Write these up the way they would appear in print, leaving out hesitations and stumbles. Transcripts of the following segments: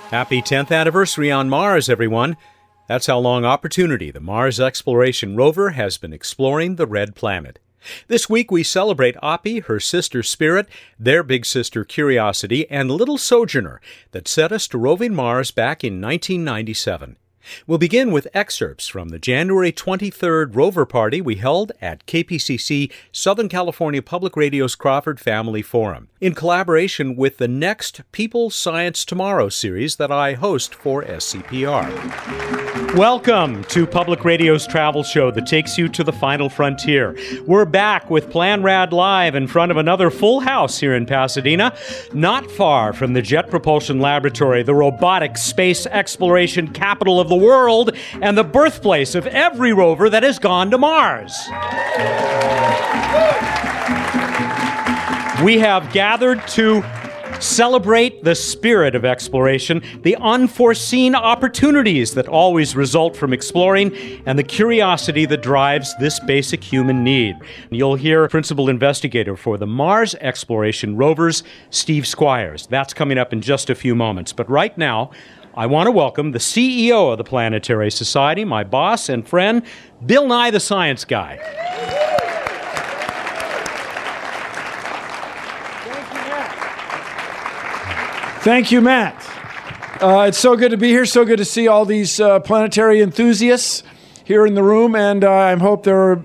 Happy 10th anniversary on Mars, everyone. That's how long Opportunity, the Mars exploration rover, has been exploring the red planet. This week we celebrate Oppie, her sister Spirit, their big sister Curiosity, and little Sojourner that set us to roving Mars back in 1997. We'll begin with excerpts from the January 23rd rover party we held at KPCC, Southern California Public Radio's Crawford Family Forum, in collaboration with the next People Science Tomorrow series that I host for SCPR. Welcome to Public Radio's travel show that takes you to the final frontier. We're back with Plan Rad Live in front of another full house here in Pasadena, not far from the Jet Propulsion Laboratory, the robotic space exploration capital of the world and the birthplace of every rover that has gone to Mars. We have gathered to celebrate the spirit of exploration, the unforeseen opportunities that always result from exploring, and the curiosity that drives this basic human need. You'll hear Principal Investigator for the Mars Exploration Rovers, Steve Squires. That's coming up in just a few moments. But right now, I want to welcome the CEO of the Planetary Society, my boss and friend, Bill Nye the Science Guy. Thank you, Matt. It's so good to be here. So good to see all these planetary enthusiasts here in the room. And I hope there are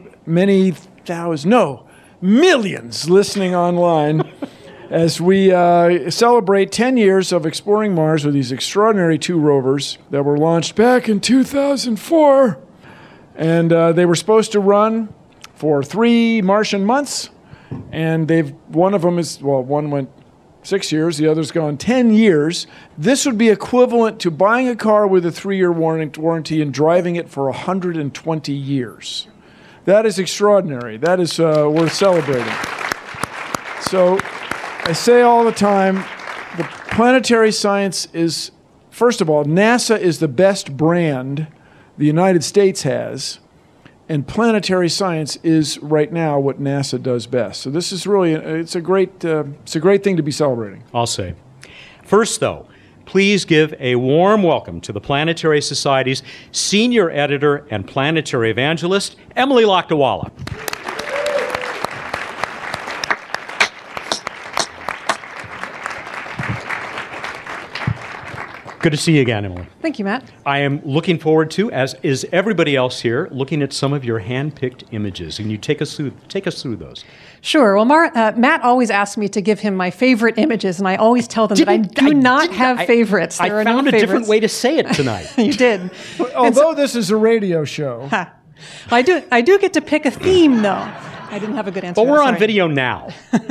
millions listening online as we celebrate 10 years of exploring Mars with these extraordinary two rovers that were launched back in 2004. And they were supposed to run for 3 Martian months. And one went 6 years, the other's gone 10 years. This would be equivalent to buying a car with a 3-year warranty and driving it for 120 years. That is extraordinary. That is worth celebrating. So I say all the time, the planetary science is, first of all, NASA is the best brand the United States has. And planetary science is right now what NASA does best. So this is really it's a great thing to be celebrating. I'll say. First, though, please give a warm welcome to the Planetary Society's senior editor and planetary evangelist, Emily Lakdawalla. Good to see you again, Emily. Thank you, Matt. I am looking forward to, as is everybody else here, looking at some of your hand-picked images. And you take us through those. Sure. Well, Matt always asks me to give him my favorite images, and I always tell them that I do not have favorites. I found a different way to say it tonight. You did. Although this is a radio show. I do get to pick a theme, though. I didn't have a good answer. But we're on video now.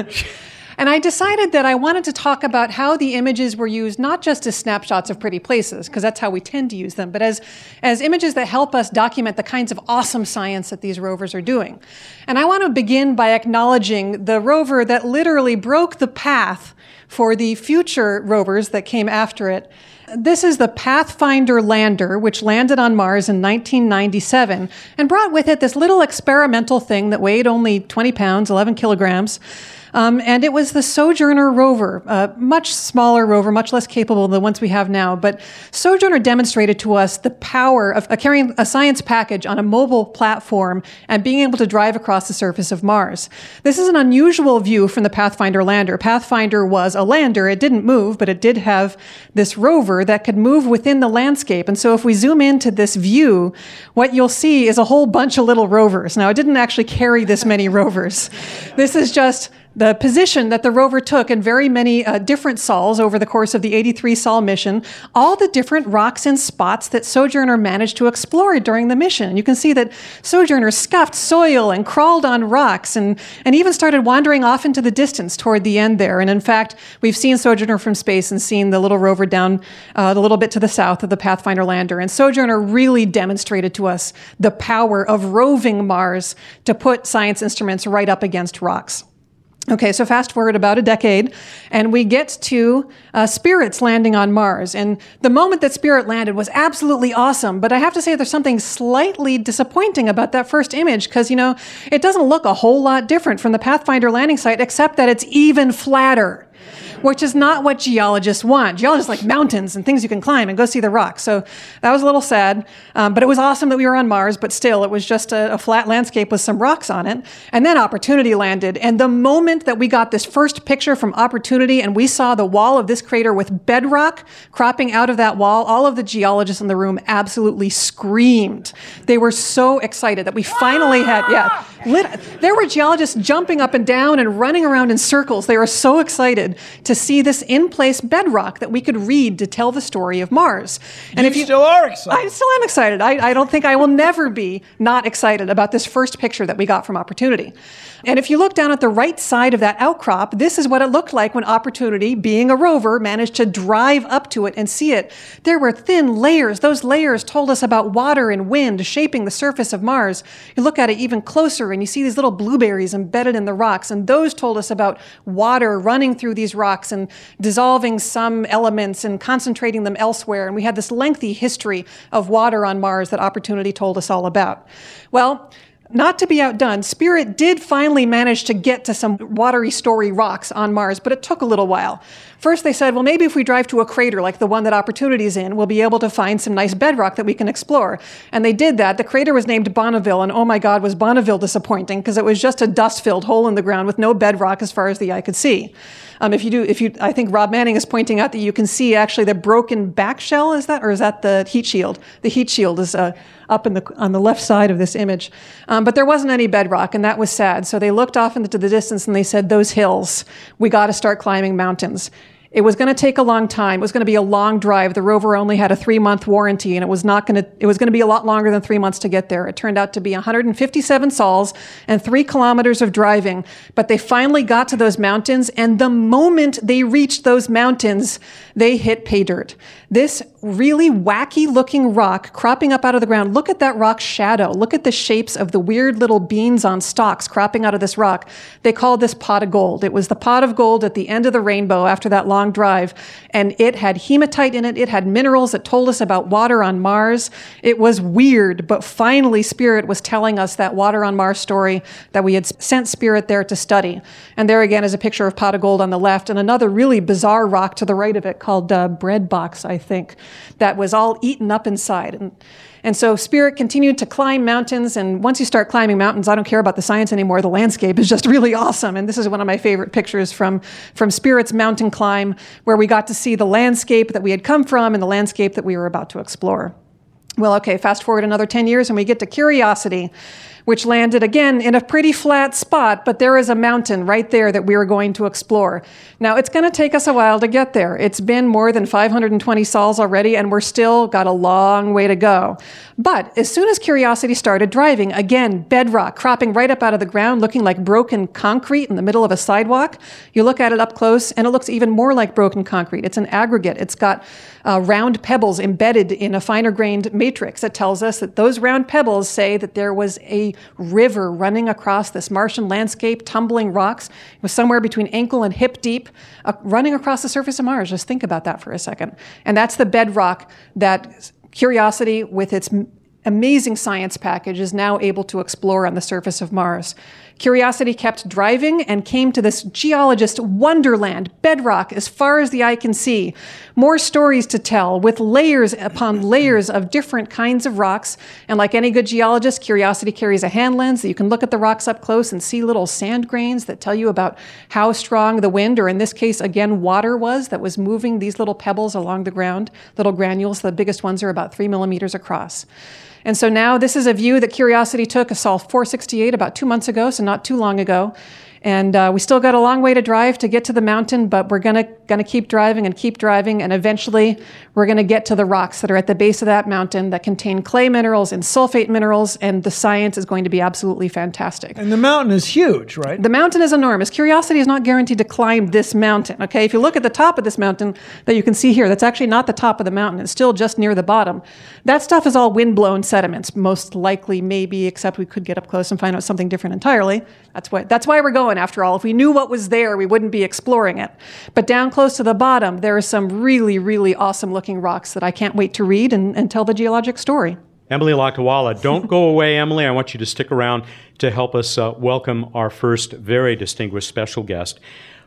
And I decided that I wanted to talk about how the images were used not just as snapshots of pretty places, because that's how we tend to use them, but as images that help us document the kinds of awesome science that these rovers are doing. And I want to begin by acknowledging the rover that literally broke the path for the future rovers that came after it. This is the Pathfinder lander, which landed on Mars in 1997 and brought with it this little experimental thing that weighed only 20 pounds, 11 kilograms. And it was the Sojourner rover, a much smaller rover, much less capable than the ones we have now. But Sojourner demonstrated to us the power of carrying a science package on a mobile platform and being able to drive across the surface of Mars. This is an unusual view from the Pathfinder lander. Pathfinder was a lander. It didn't move, but it did have this rover that could move within the landscape. And so if we zoom into this view, what you'll see is a whole bunch of little rovers. Now, it didn't actually carry this many rovers. This is just the position that the rover took in very many different sols over the course of the 83 sol mission, all the different rocks and spots that Sojourner managed to explore during the mission. And you can see that Sojourner scuffed soil and crawled on rocks and even started wandering off into the distance toward the end there. And in fact, we've seen Sojourner from space and seen the little rover down a little bit to the south of the Pathfinder lander. And Sojourner really demonstrated to us the power of roving Mars to put science instruments right up against rocks. Okay, so fast forward about a decade, and we get to Spirit's landing on Mars. And the moment that Spirit landed was absolutely awesome, but I have to say there's something slightly disappointing about that first image, because, it doesn't look a whole lot different from the Pathfinder landing site, except that it's even flatter. which is not what geologists want. Geologists like mountains and things you can climb and go see the rocks. So that was a little sad, but it was awesome that we were on Mars, but still, it was just a flat landscape with some rocks on it. And then Opportunity landed, and the moment that we got this first picture from Opportunity and we saw the wall of this crater with bedrock cropping out of that wall, all of the geologists in the room absolutely screamed. They were so excited that we finally had, there were geologists jumping up and down and running around in circles. They were so excited to see this in-place bedrock that we could read to tell the story of Mars. And if you still are excited. I still am excited. I don't think I will never be not excited about this first picture that we got from Opportunity. And if you look down at the right side of that outcrop, this is what it looked like when Opportunity, being a rover, managed to drive up to it and see it. There were thin layers. Those layers told us about water and wind shaping the surface of Mars. You look at it even closer and you see these little blueberries embedded in the rocks, and those told us about water running through these rocks and dissolving some elements and concentrating them elsewhere. And we had this lengthy history of water on Mars that Opportunity told us all about. Well, not to be outdone, Spirit did finally manage to get to some watery, story rocks on Mars, but it took a little while. First, they said, well, maybe if we drive to a crater like the one that Opportunity's in, we'll be able to find some nice bedrock that we can explore. And they did that. The crater was named Bonneville, and oh my God, was Bonneville disappointing, because it was just a dust-filled hole in the ground with no bedrock as far as the eye could see. I think Rob Manning is pointing out that you can see actually the broken back shell, is that the heat shield? The heat shield is up on the left side of this image. But there wasn't any bedrock, and that was sad. So they looked off into the distance and they said, those hills, we got to start climbing mountains. It was going to take a long time. It was going to be a long drive. The rover only had a 3-month warranty, and it was going to be a lot longer than 3 months to get there. It turned out to be 157 sols and 3 kilometers of driving. But they finally got to those mountains, and the moment they reached those mountains, they hit pay dirt. This really wacky looking rock cropping up out of the ground. Look at that rock's shadow. Look at the shapes of the weird little beans on stalks cropping out of this rock. They called this pot of gold. It was the pot of gold at the end of the rainbow after that long drive, and it had hematite in it. It had minerals that told us about water on Mars. It was weird, but finally Spirit was telling us that water on Mars story that we had sent Spirit there to study. And there again is a picture of pot of gold on the left and another really bizarre rock to the right of it called bread box, I think, that was all eaten up inside. And so Spirit continued to climb mountains, and once you start climbing mountains, I don't care about the science anymore. The landscape is just really awesome, and this is one of my favorite pictures from Spirit's mountain climb, where we got to see the landscape that we had come from and the landscape that we were about to explore. Well, okay, fast forward another 10 years, and we get to Curiosity, which landed again in a pretty flat spot, but there is a mountain right there that we are going to explore. Now, it's going to take us a while to get there. It's been more than 520 sols already, and we're still got a long way to go. But as soon as Curiosity started driving, again, bedrock cropping right up out of the ground, looking like broken concrete in the middle of a sidewalk. You look at it up close, and it looks even more like broken concrete. It's an aggregate. It's got round pebbles embedded in a finer-grained matrix that tells us that those round pebbles say that there was a river running across this Martian landscape, tumbling rocks. It was somewhere between ankle and hip deep, running across the surface of Mars. Just think about that for a second. And that's the bedrock that Curiosity, with its amazing science package, is now able to explore on the surface of Mars. Curiosity kept driving and came to this geologist wonderland, bedrock as far as the eye can see. More stories to tell, with layers upon layers of different kinds of rocks. And like any good geologist, Curiosity carries a hand lens that you can look at the rocks up close and see little sand grains that tell you about how strong the wind, or in this case, again, water was that was moving these little pebbles along the ground, little granules. The biggest ones are about 3 millimeters across. And so now this is a view that Curiosity took of Sol 468 about 2 months ago, so not too long ago. And we still got a long way to drive to get to the mountain, but we're gonna keep driving, and eventually we're gonna get to the rocks that are at the base of that mountain that contain clay minerals and sulfate minerals, and the science is going to be absolutely fantastic. And the mountain is huge, right? The mountain is enormous. Curiosity is not guaranteed to climb this mountain, okay? If you look at the top of this mountain that you can see here, that's actually not the top of the mountain. It's still just near the bottom. That stuff is all wind-blown sediments, most likely, maybe, except we could get up close and find out something different entirely. That's why we're going, after all. If we knew what was there, we wouldn't be exploring it. But down close to the bottom, there are some really, really awesome-looking rocks that I can't wait to read and tell the geologic story. Emily Lakdawalla, don't go away, Emily. I want you to stick around to help us welcome our first very distinguished special guest.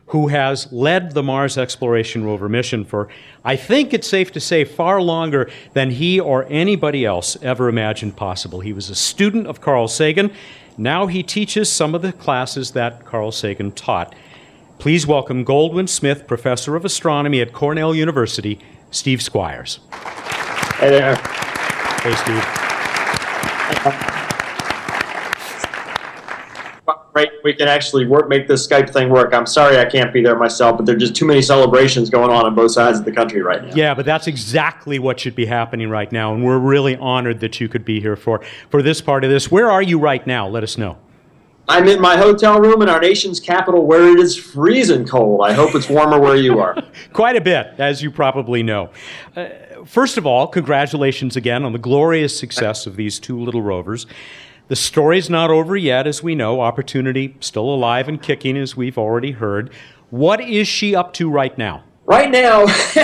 who has led the Mars Exploration Rover mission for, I think it's safe to say, far longer than he or anybody else ever imagined possible. He was a student of Carl Sagan. Now he teaches some of the classes that Carl Sagan taught. Please welcome Goldwin Smith, Professor of Astronomy at Cornell University, Steve Squyres. Hey there. Hey, Steve. Great, we can actually make this Skype thing work. I'm sorry I can't be there myself, but there are just too many celebrations going on both sides of the country right now. Yeah, but that's exactly what should be happening right now, and we're really honored that you could be here for this part of this. Where are you right now? Let us know. I'm in my hotel room in our nation's capital where it is freezing cold. I hope it's warmer where you are. Quite a bit, as you probably know. First of all, congratulations again on the glorious success of these two little rovers. The story's not over yet, as we know. Opportunity still alive and kicking, as we've already heard. What is she up to right now? Right now,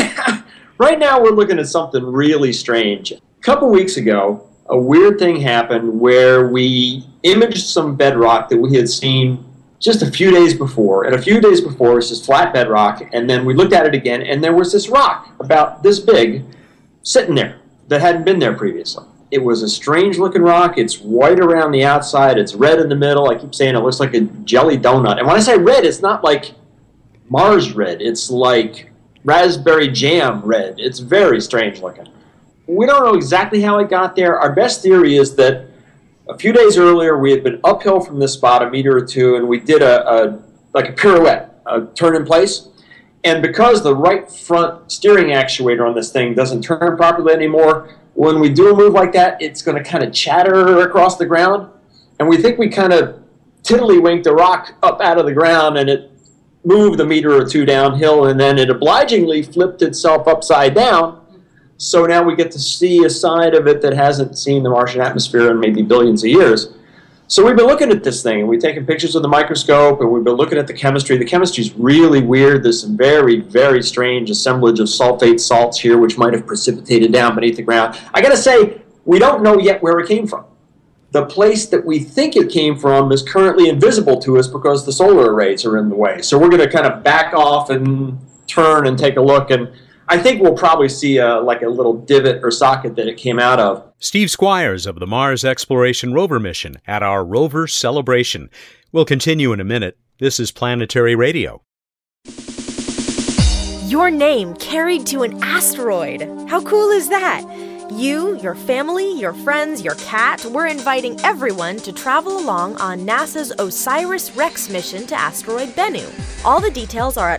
we're looking at something really strange. A couple weeks ago, a weird thing happened where we imaged some bedrock that we had seen just a few days before. And a few days before, it was just flat bedrock. And then we looked at it again, and there was this rock about this big sitting there that hadn't been there previously. It was a strange-looking rock. It's white around the outside. It's red in the middle. I keep saying it looks like a jelly donut. And when I say red, it's not like Mars red. It's like raspberry jam red. It's very strange-looking. We don't know exactly how it got there. Our best theory is that a few days earlier, we had been uphill from this spot a meter or two, and we did a pirouette, a turn in place. And because the right front steering actuator on this thing doesn't turn properly anymore, when we do a move like that, it's going to kind of chatter across the ground. And we think we kind of tiddlywinked the rock up out of the ground, and it moved a meter or two downhill, and then it obligingly flipped itself upside down. So now we get to see a side of it that hasn't seen the Martian atmosphere in maybe billions of years. So we've been looking at this thing, and we've taken pictures with the microscope, and we've been looking at the chemistry. The chemistry's really weird. There's some very, very strange assemblage of sulfate salts here, which might have precipitated down beneath the ground. I got to say, we don't know yet where it came from. The place that we think it came from is currently invisible to us because the solar arrays are in the way. So we're going to kind of back off and turn and take a look, and I think we'll probably see a little divot or socket that it came out of. Steve Squyres of the Mars Exploration Rover mission at our rover celebration. We'll continue in a minute. This is Planetary Radio. Your name carried to an asteroid. How cool is that? You, your family, your friends, your cat, we're inviting everyone to travel along on NASA's OSIRIS-REx mission to asteroid Bennu. All the details are at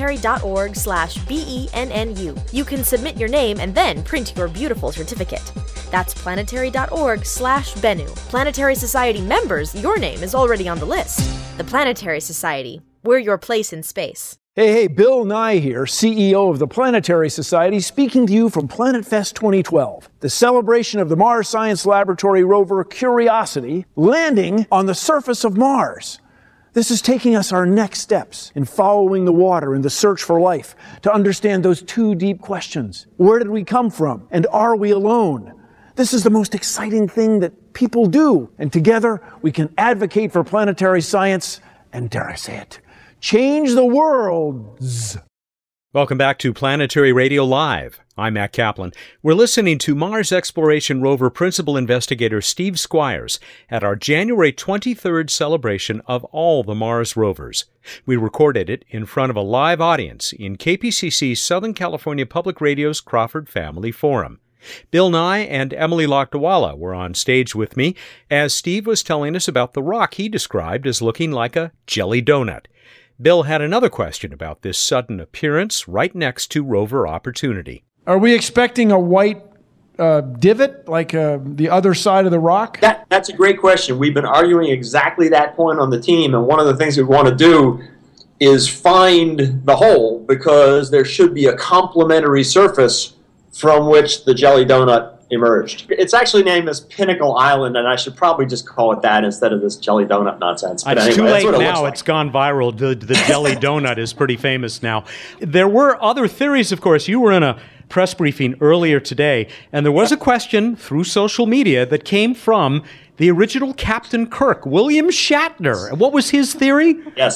planetary.org/BENNU. You can submit your name and then print your beautiful certificate. That's planetary.org/Bennu. Planetary Society members, your name is already on the list. The Planetary Society. We're your place in space. Hey, Bill Nye here, CEO of the Planetary Society, speaking to you from PlanetFest 2012, the celebration of the Mars Science Laboratory rover Curiosity landing on the surface of Mars. This is taking us our next steps in following the water in the search for life to understand those two deep questions. Where did we come from, and are we alone? This is the most exciting thing that people do, and together we can advocate for planetary science and, dare I say it, change the world. Welcome back to Planetary Radio Live. I'm Matt Kaplan. We're listening to Mars Exploration Rover Principal Investigator Steve Squyres at our January 23rd celebration of all the Mars rovers. We recorded it in front of a live audience in KPCC's Southern California Public Radio's Crawford Family Forum. Bill Nye and Emily Lakdawalla were on stage with me as Steve was telling us about the rock he described as looking like a jelly donut. Bill had another question about this sudden appearance right next to rover Opportunity. Are we expecting a white divot like the other side of the rock? That's a great question. We've been arguing exactly that point on the team, and one of the things we want to do is find the hole because there should be a complementary surface from which the jelly donut emerged. It's actually named as Pinnacle Island, and I should probably just call it that instead of this jelly donut nonsense. But it's anyway, too late now. It's gone viral. The jelly donut is pretty famous now. There were other theories, of course. You were in a press briefing earlier today, and there was a question through social media that came from the original Captain Kirk, William Shatner. What was his theory? Yes.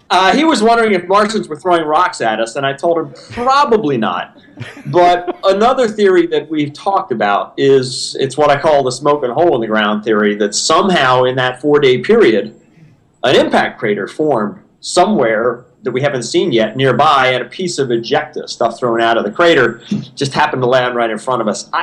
He was wondering if Martians were throwing rocks at us, and I told him probably not. But another theory that we've talked about is, it's what I call the smoke and hole in the ground theory, that somehow in that 4-day period, an impact crater formed somewhere that we haven't seen yet nearby, and a piece of ejecta, stuff thrown out of the crater, just happened to land right in front of us.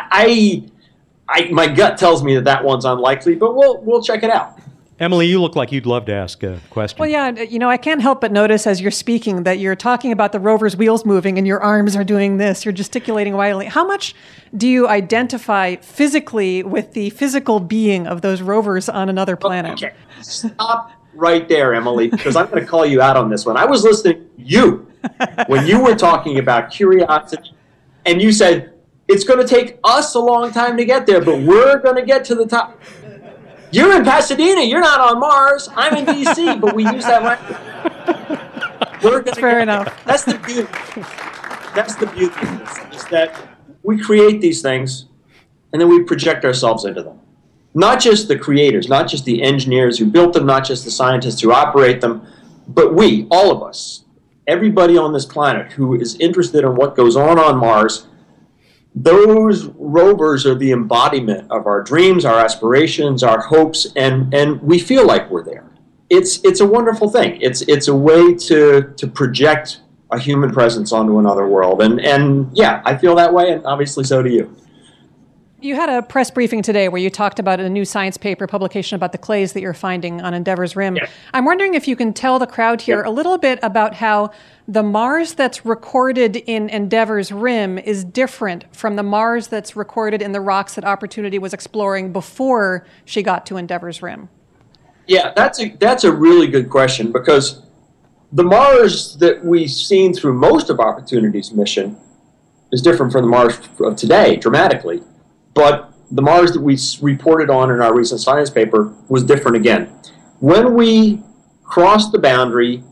My gut tells me that one's unlikely, but we'll check it out. Emily, you look like you'd love to ask a question. Well, yeah, I can't help but notice as you're speaking that you're talking about the rover's wheels moving and your arms are doing this, you're gesticulating wildly. How much do you identify physically with the physical being of those rovers on another planet? Okay, stop right there, Emily, because I'm going to call you out on this one. I was listening to you when you were talking about Curiosity, and you said, it's going to take us a long time to get there, but we're going to get to the top. You're in Pasadena. You're not on Mars. I'm in D.C., but we use that language. That's fair enough. That's the beauty. That's the beauty of this, is that we create these things, and then we project ourselves into them. Not just the creators, not just the engineers who built them, not just the scientists who operate them, but we, all of us, everybody on this planet who is interested in what goes on Mars. Those rovers are the embodiment of our dreams, our aspirations, our hopes, and we feel like we're there. It's a wonderful thing. It's a way to project a human presence onto another world. And yeah, I feel that way, and obviously so do you. You had a press briefing today where you talked about a new science paper publication about the clays that you're finding on Endeavour's rim. Yeah. I'm wondering if you can tell the crowd here a little bit about how the Mars that's recorded in Endeavour's rim is different from the Mars that's recorded in the rocks that Opportunity was exploring before she got to Endeavour's rim. Yeah, that's a really good question, because the Mars that we've seen through most of Opportunity's mission is different from the Mars of today, dramatically. But the Mars that we reported on in our recent science paper was different again. When we crossed the boundary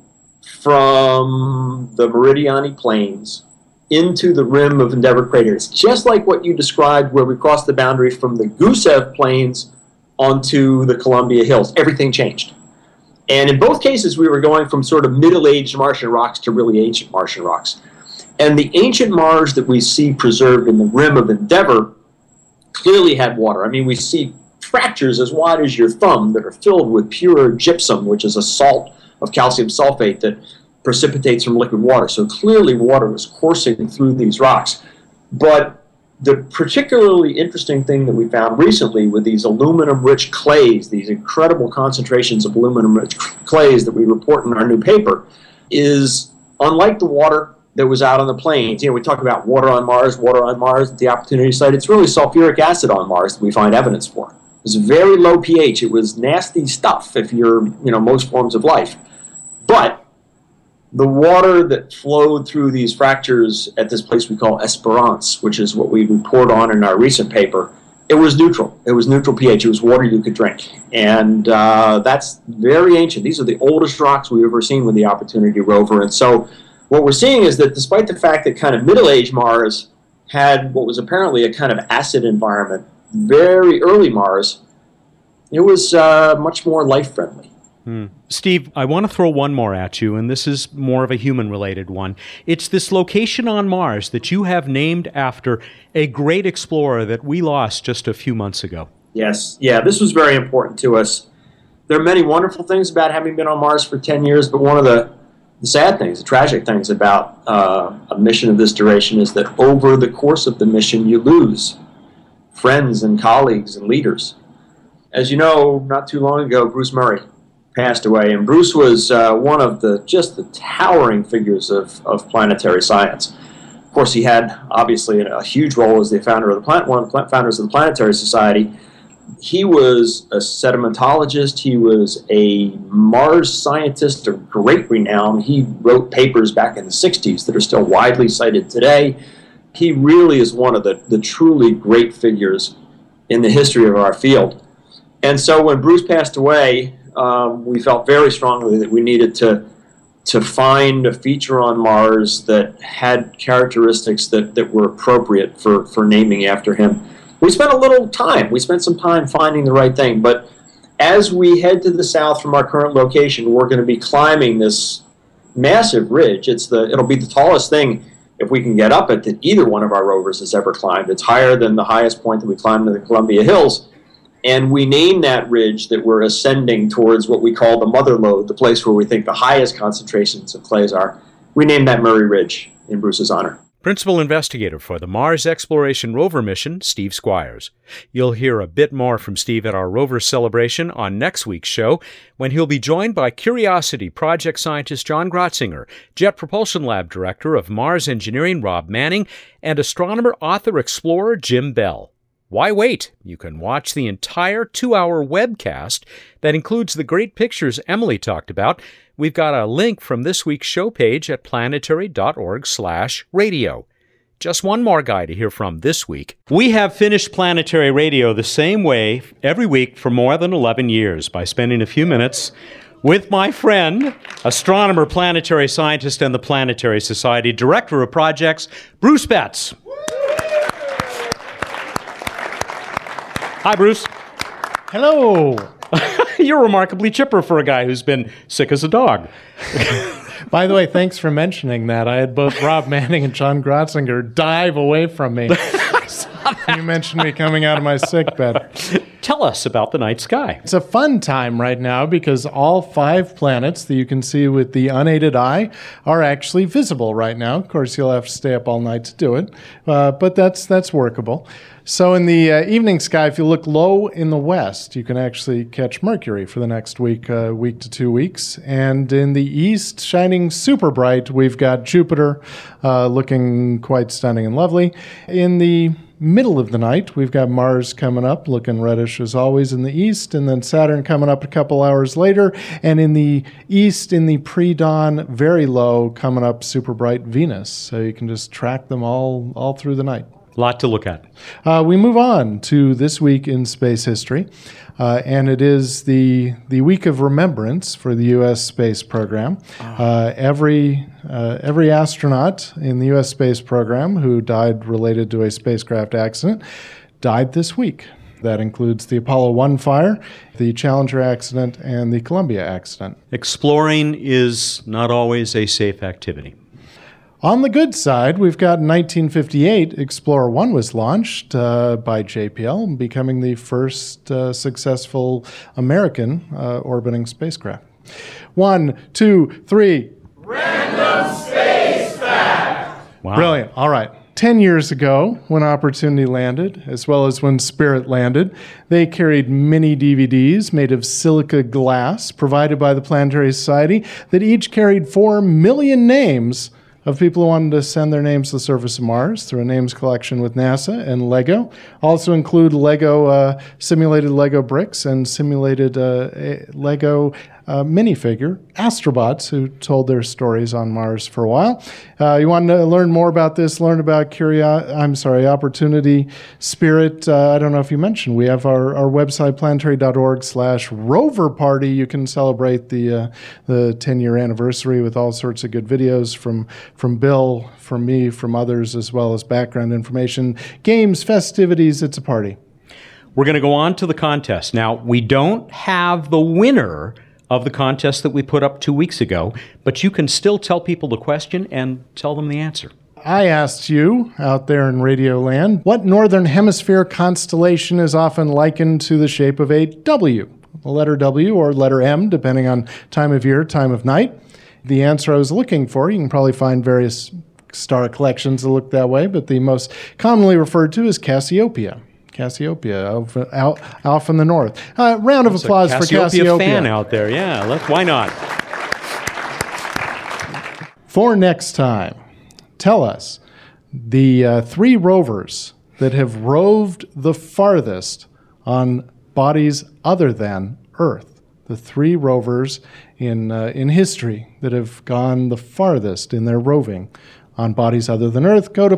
from the Meridiani Plains into the rim of Endeavour Crater, it's just like what you described where we crossed the boundary from the Gusev Plains onto the Columbia Hills. Everything changed. And in both cases, we were going from sort of middle-aged Martian rocks to really ancient Martian rocks. And the ancient Mars that we see preserved in the rim of Endeavour clearly had water. I mean, we see fractures as wide as your thumb that are filled with pure gypsum, which is a salt of calcium sulfate that precipitates from liquid water. So clearly water was coursing through these rocks. But the particularly interesting thing that we found recently with these aluminum-rich clays, these incredible concentrations of aluminum-rich clays that we report in our new paper, is unlike the water that was out on the plains. We talk about water on Mars at the Opportunity site. It's really sulfuric acid on Mars that we find evidence for. It was very low pH. It was nasty stuff if you're, most forms of life. But the water that flowed through these fractures at this place we call Esperance, which is what we report on in our recent paper, it was neutral. It was neutral pH. It was water you could drink. And that's very ancient. These are the oldest rocks we've ever seen with the Opportunity rover. And so what we're seeing is that despite the fact that kind of middle-aged Mars had what was apparently a kind of acid environment, very early Mars, it was much more life-friendly. Steve, I want to throw one more at you, and this is more of a human-related one. It's this location on Mars that you have named after a great explorer that we lost just a few months ago. Yes. Yeah, this was very important to us. There are many wonderful things about having been on Mars for 10 years, but one of the sad things, the tragic things about a mission of this duration is that over the course of the mission, you lose friends and colleagues and leaders. As you know, not too long ago, Bruce Murray passed away, and Bruce was one of the towering figures of planetary science. Of course, he had obviously a huge role as the founder of one of the founders of the Planetary Society. He was a sedimentologist. He was a Mars scientist of great renown. He wrote papers back in the 60s that are still widely cited today. He really is one of the truly great figures in the history of our field. And so when Bruce passed away, we felt very strongly that we needed to find a feature on Mars that had characteristics that were appropriate for naming after him. We spent some time finding the right thing, but as we head to the south from our current location, we're going to be climbing this massive ridge. It'll be the tallest thing, if we can get up it, that either one of our rovers has ever climbed. It's higher than the highest point that we climbed in the Columbia Hills. And we named that ridge that we're ascending towards what we call the mother lode, the place where we think the highest concentrations of clays are. We named that Murray Ridge in Bruce's honor. Principal investigator for the Mars Exploration Rover mission, Steve Squires. You'll hear a bit more from Steve at our rover celebration on next week's show, when he'll be joined by Curiosity project scientist John Grotzinger, Jet Propulsion Lab director of Mars Engineering Rob Manning, and astronomer, author, explorer Jim Bell. Why wait? You can watch the entire 2-hour webcast that includes the great pictures Emily talked about. We've got a link from this week's show page at planetary.org/radio. Just one more guy to hear from this week. We have finished Planetary Radio the same way every week for more than 11 years by spending a few minutes with my friend, astronomer, planetary scientist, and the Planetary Society Director of Projects, Bruce Betts. Hi, Bruce. Hello. You're remarkably chipper for a guy who's been sick as a dog. By the way, thanks for mentioning that. I had both Rob Manning and John Grotzinger dive away from me. You mentioned me coming out of my sick bed. Tell us about the night sky. It's a fun time right now because all 5 planets that you can see with the unaided eye are actually visible right now. Of course, you'll have to stay up all night to do it, but that's workable. So in the evening sky, if you look low in the west, you can actually catch Mercury for the next week to 2 weeks. And in the east, shining super bright, we've got Jupiter looking quite stunning and lovely. In the middle of the night, we've got Mars coming up, looking reddish as always in the east, and then Saturn coming up a couple hours later. And in the east, in the pre-dawn, very low, coming up super bright Venus. So you can just track them all through the night. Lot to look at. We move on to this week in space history, and it is the week of remembrance for the U.S. space program. Every astronaut in the U.S. space program who died related to a spacecraft accident died this week. That includes the Apollo 1 fire, the Challenger accident, and the Columbia accident. Exploring is not always a safe activity. On the good side, we've got 1958, Explorer 1 was launched by JPL, becoming the first successful American orbiting spacecraft. 1, 2, 3. Random Space Fact! Wow. Brilliant. All right. 10 years ago, when Opportunity landed, as well as when Spirit landed, they carried mini DVDs made of silica glass provided by the Planetary Society that each carried 4 million names of people who wanted to send their names to the surface of Mars through a names collection with NASA and LEGO. Also include simulated LEGO bricks and simulated LEGO minifigure astrobots who told their stories on Mars for a while. You want to learn more about this, learn about Opportunity, Spirit. I don't know if you mentioned, we have our website, planetary.org/rover party. You can celebrate the 10-year anniversary with all sorts of good videos from Bill, from me, from others, as well as background information, games, festivities. It's a party. We're going to go on to the contest. Now, we don't have the winner of the contest that we put up 2 weeks ago, but you can still tell people the question and tell them the answer. I asked you out there in Radio Land, what northern hemisphere constellation is often likened to the shape of a W? The letter W or letter M, depending on time of year, time of night. The answer I was looking for, you can probably find various star collections that look that way, but the most commonly referred to is Cassiopeia. Cassiopeia, off in the north. Round of applause for Cassiopeia. Fan out there, yeah. Why not? For next time, tell us the 3 rovers that have roved the farthest on bodies other than Earth. The 3 rovers in history that have gone the farthest in their roving on bodies other than Earth. Go to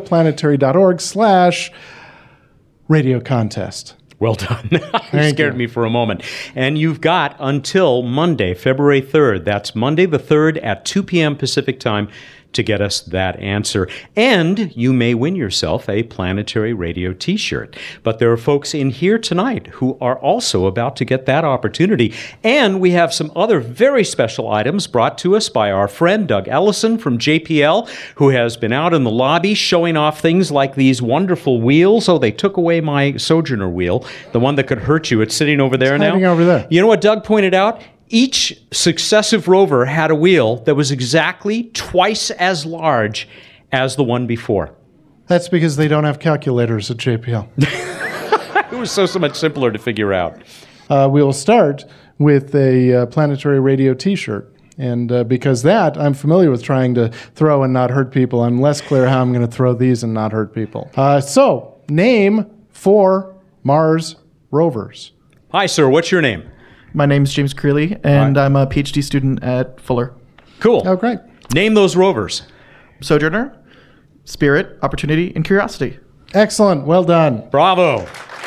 planetary.org/radio contest. Well done. You scared me for a moment. And you've got until Monday, February 3rd. That's Monday the 3rd at 2 p.m. Pacific time to get us that answer. And you may win yourself a Planetary Radio t-shirt. But there are folks in here tonight who are also about to get that opportunity. And we have some other very special items brought to us by our friend Doug Ellison from JPL, who has been out in the lobby showing off things like these wonderful wheels. Oh, they took away my Sojourner wheel, the one that could hurt you. It's sitting over there now. Hiding over there. You know what Doug pointed out? Each successive rover had a wheel that was exactly twice as large as the one before. That's because they don't have calculators at JPL. It was so much simpler to figure out. We will start with a Planetary Radio t-shirt. And because that, I'm familiar with trying to throw and not hurt people. I'm less clear how I'm going to throw these and not hurt people. So, name 4 Mars rovers. Hi, sir. What's your name? My name's James Creeley, and I'm a PhD student at Fuller. Cool. Oh, great. Name those rovers. Sojourner, Spirit, Opportunity, and Curiosity. Excellent. Well done. Bravo.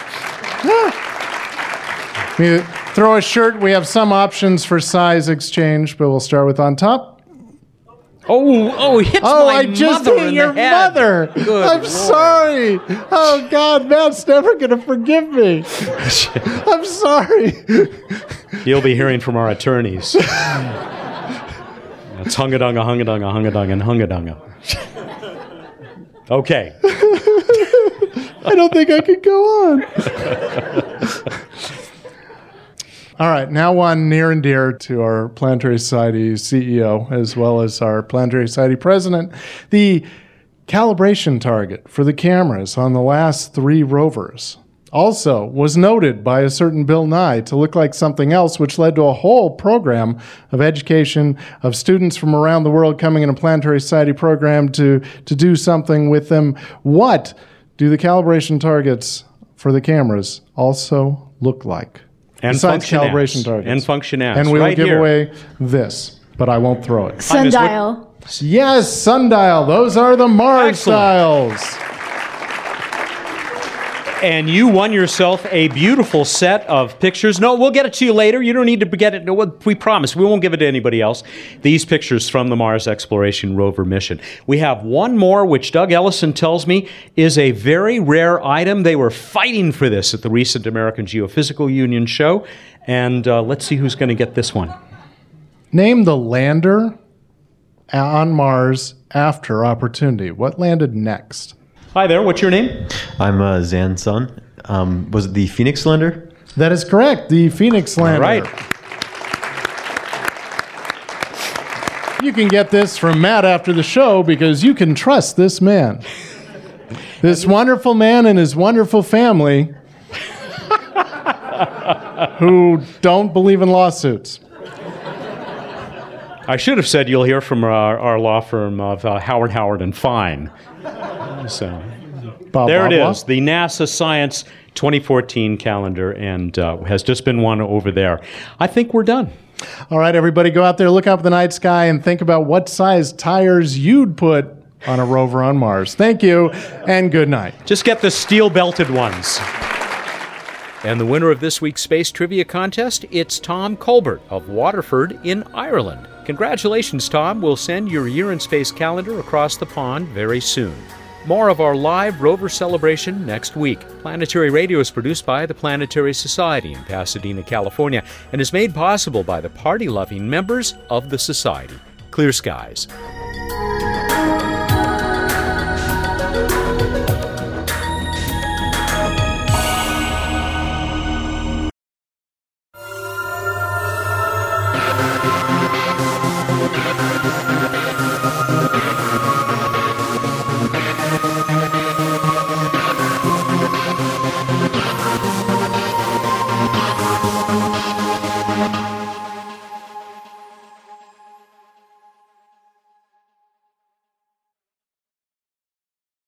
We throw a shirt. We have some options for size exchange, but we'll start with on top. Oh, he hits my I just mother hit in your the head. mother. Good I'm Lord. sorry. Oh, God, Matt's never going to forgive me. I'm sorry. You'll be hearing from our attorneys. It's hungadunga, hungadunga, hungadunga, and hungadunga. Okay. I don't think I could go on. All right, now one near and dear to our Planetary Society CEO, as well as our Planetary Society president, the calibration target for the cameras on the last 3 rovers also was noted by a certain Bill Nye to look like something else, which led to a whole program of education of students from around the world coming in a Planetary Society program to do something with them. What do the calibration targets for the cameras also look like? And Besides function calibration as. targets. And function as. And we right will give here. away this, but I won't throw it. Hi, Miss Wood- Sundial. Yes, sundial. Those are the Mars Excellent. styles. And you won yourself a beautiful set of pictures. No, we'll get it to you later. You don't need to get it. No, we promise. We won't give it to anybody else. These pictures from the Mars Exploration Rover mission. We have one more, which Doug Ellison tells me is a very rare item. They were fighting for this at the recent American Geophysical Union show. And let's see who's going to get this one. Name the lander on Mars after Opportunity. What landed next? Hi there. What's your name? I'm Zan Sun. Was it the Phoenix lander? That is correct. The Phoenix lander. All right. You can get this from Matt after the show because you can trust this man. This wonderful man and his wonderful family who don't believe in lawsuits. I should have said you'll hear from our law firm of Howard and Fine. So there it is, the NASA Science 2014 calendar, and has just been one over there. I think we're done. All right, everybody, go out there, look up the night sky, and think about what size tires you'd put on a rover on Mars. Thank you, and good night. Just get the steel-belted ones. And the winner of this week's Space Trivia Contest, it's Tom Colbert of Waterford in Ireland. Congratulations, Tom. We'll send your Year in Space calendar across the pond very soon. More of our live rover celebration next week. Planetary Radio is produced by the Planetary Society in Pasadena, California, and is made possible by the party-loving members of the Society. Clear skies.